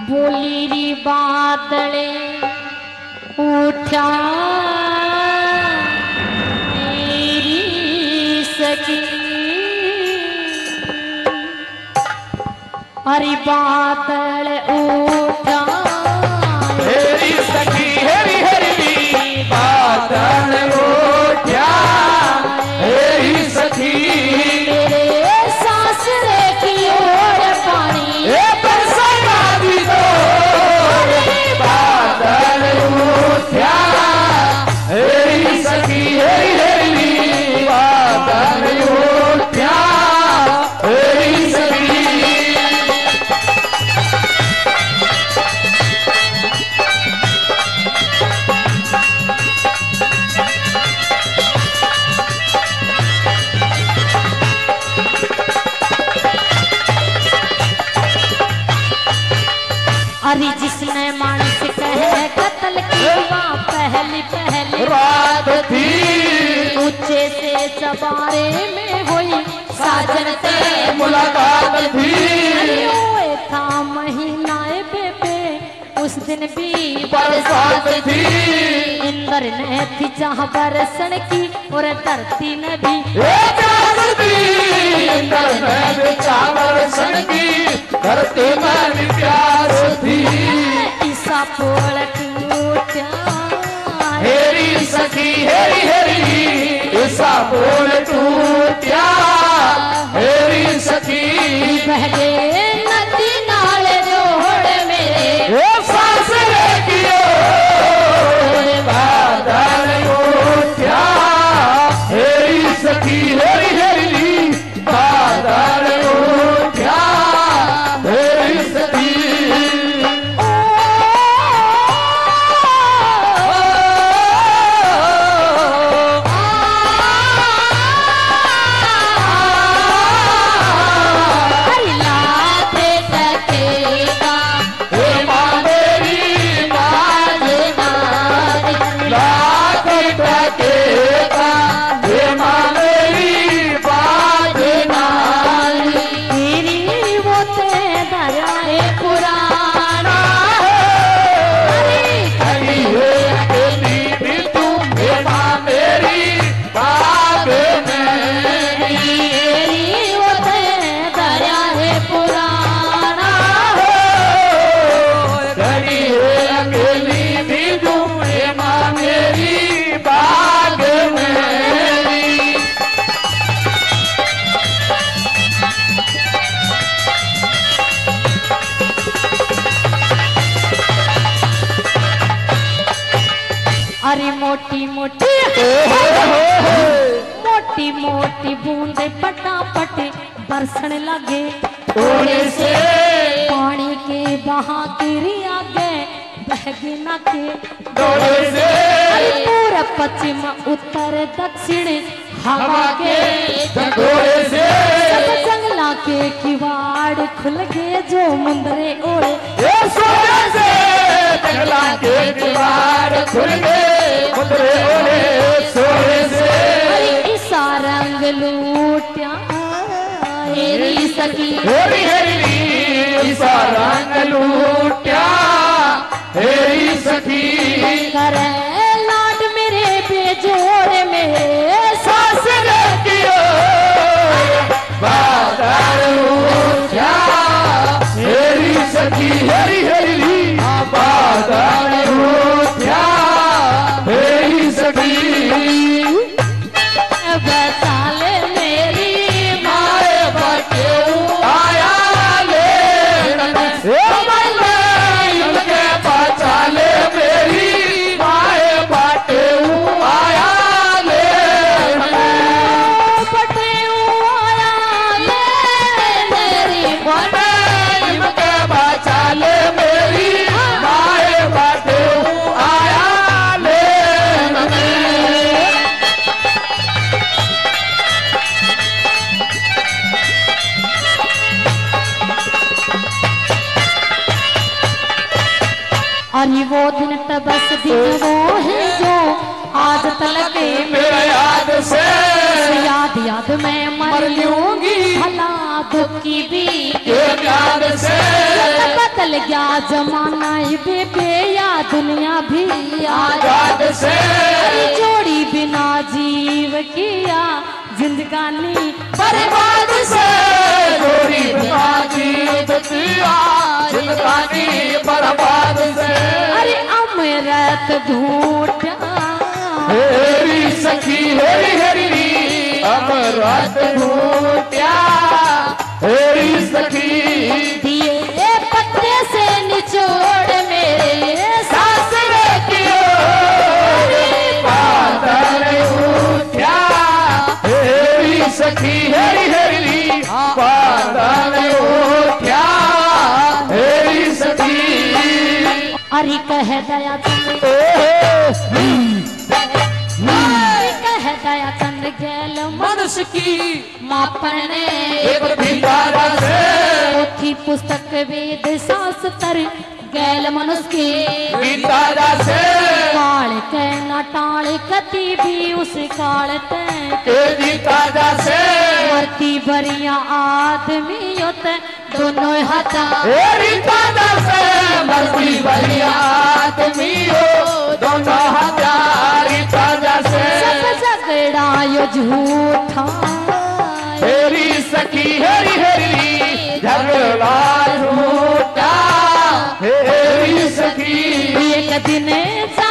बोली री बादले उठा मेरी सखी, अरे बादल उठा मेरी सखी, हरी हरी बादल उठा मेरी सखी, मेरे सासरे की ओर पानी बरसाना दी दो बादल उठा मेरी सखी, हरी हरी बादल उठा मेरी सखी। अरे जिसने मानस कहे कत्ल की वहाँ पहली पहली रात थी, ऊंचे से चबारे में हुई साजन से मुलाकात थी, ओए था महीनाए बेबे उस दिन भी बरसात थी, इंद्र ने थी जहाँ बरसन की और धरती ने भी धरती में प्यास थी, ईसा पोल टूटा हेरी सखी, हेरी हेरी ईसा पोल टूटा हेरी सखी, बह गए नदी नाले जोड़ मेरे सासरे की ओर बादल उठा हेरी सखी, हेरी हेरी बादल उठा हेरी सखी। अरे मोटी मोटी मोटी मोटी बूंदे पटापट बरसने लगे थोड़े से पानी के बहा गिरी आगे बहगे ना के थोड़े से पूरब पश्चिम उत्तर दक्षिण हवा के थोड़े से सब जंगला के किवाड़ खुल गए जो मुंदरे ओढ़े सोने से जंगला के किवाड़ खुल गए मुंदरे ओढ़े सोने से ईसा रंग लूटिया हेरी सखी, हेरी हेरी ईसा रंग लूटिया हेरी सखी, करे लाड मेरे बेजोड़ मेरे सासरे की ओर बादल उठा हेरी सखी, हेरी हेरी बादल उठा हेरी सखी। बसाले मेरी माए बटे आया ले के बचाले मेरी माए बटे आया ले बटे आया ले मेरी के बचाले मेरी माए बटे आया ले। अरे वो दिन तबस दिन वो है जो आज तलक मेरा याद से याद याद में मर लूंगी भला दुख की भी याद से बदल बदल गया जमाना बेबे या दुनिया भी आजाद से जोड़ी बिना जीव किया जिंदगानी बर्बाद से जोड़ी बिना जीव किया जिंदगानी बर्बाद से। अरे अमृत ढूंढा हेरी सखी हेरी हेरी अमृत ढूंढा हेरी सखी दिए पत्ते से निचोड़ मेरे सासरे की बादल उठा हेरी सखी हेरी हेरी बादल उठा हेरी सखी। अरे कह दया चंद कह दया चंद गैल मनुष्य की मापन एक भिखारा से पोथी पुस्तक वेद शास्त्र गैल मनुष्य की भिखारा से काल के न टाल कति भी उस काल ते भिखारा से मरती बरिया आदमी होते दोनों हाथा भिखारा से मरती बढ़िया आदमी हो दोनों हजार भिखारा से सब झगड़ा यो झूठा हेरी सखी हेरी हेरी झगड़ा झूठा हेरी सखी एक दिन